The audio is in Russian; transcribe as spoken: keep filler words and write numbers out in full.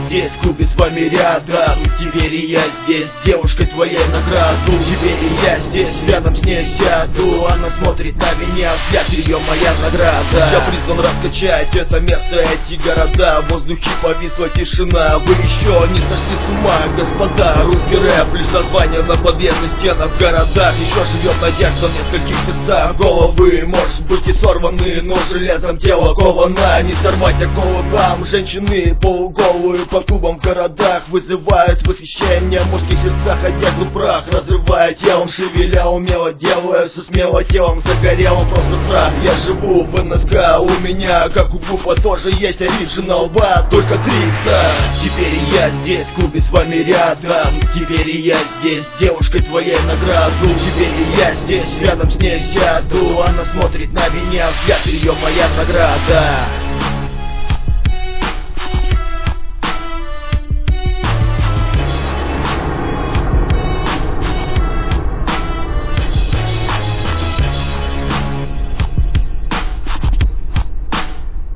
здесь, в клубе с вами рядом. Теперь и я здесь, девушкой твоей награду. Теперь и я здесь, рядом с ней сяду. Она смотрит на меня, взгляд ее моя награда. Я призван раскачать это место, эти города. В воздухе повисла тишина. Вы еще не сошли с ума, господа. Русский рэп, лишь название на подъездных стенах в городах. Еще живет надежда в нескольких сердцах. Головы, может быть, и сорваны, но железом тело ковано. Не сорвать такого вам. Женщины полуголые по клубам в городах вызывают восхищение в мужских сердцах. Одежду прах разрывая телом, шевеля умело делая со смело телом загорелым просто страх. Я живу в эн эс ка, у меня, как у группа, тоже есть оригинал бат, только три икса. Теперь я здесь, в клубе с вами рядом. Теперь я здесь, девушкой твоей награду. Теперь я здесь, рядом с ней сяду. Она смотрит на меня, взгляд ее моя награда.